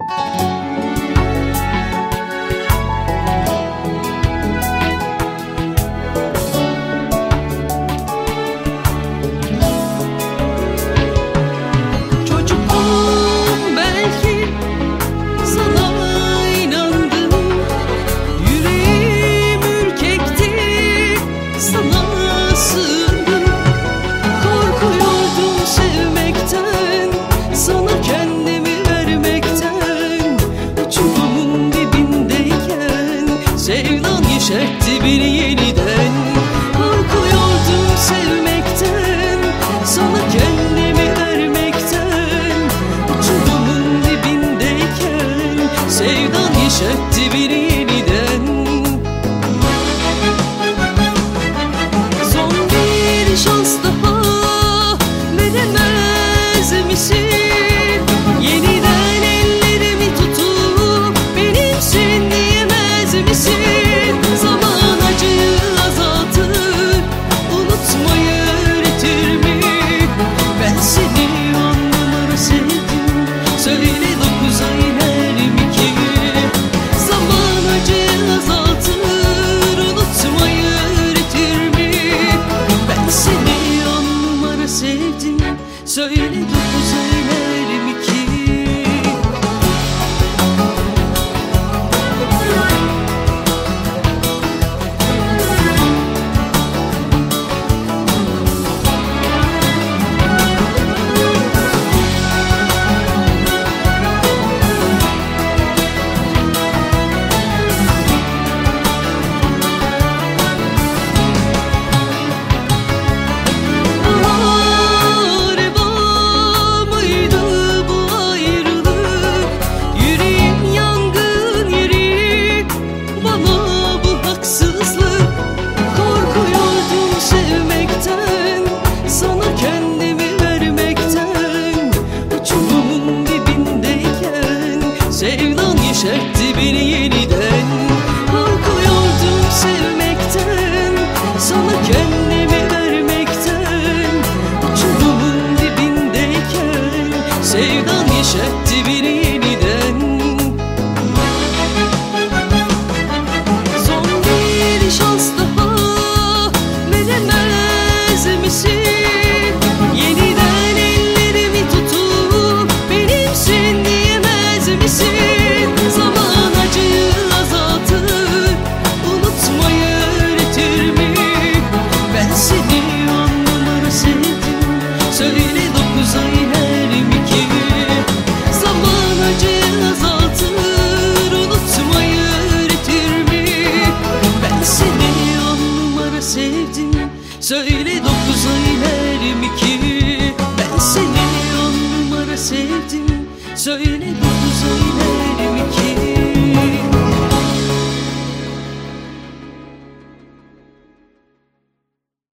Sevdan yeşertti bir yeniden. Korkuyordum sevmekten, sana kendimi vermekten. Uçurumun dibindeyken sevdan yeşertti bir yeniden. Son bir şans daha veremez misin? Yeniden ellerimi tutup benimsin diyemez misin? Zaman acıyı azaltır, unutmayı öğretir mi? Ben seni on numara sevdim, söyle 9 ay iner mi ki? Zaman acıyı azaltır, unutmayı öğretir mi? Ben seni on numara sevdim, söyle 9 ay iner mi ki? Sevdan yeşertti beni yeniden. Korkuyordum sevmekten, sana kendimi vermekten. Uçurumun dibindeyken sevdan yeşertti beni yeniden. Son bir şans daha veremez misin? Yeniden ellerimi tutup benimsin diyemez misin? Zaman acıyı azaltır, unutmayı öğretir mi? Ben seni on numara sevdim, söyle 9 ay iner mi ki? Zaman acıyı azaltır, unutmayı öğretir mi? Ben seni on numara sevdim, söyle 9 ay iner mi ki? Ben seni on numara sevdim, söyle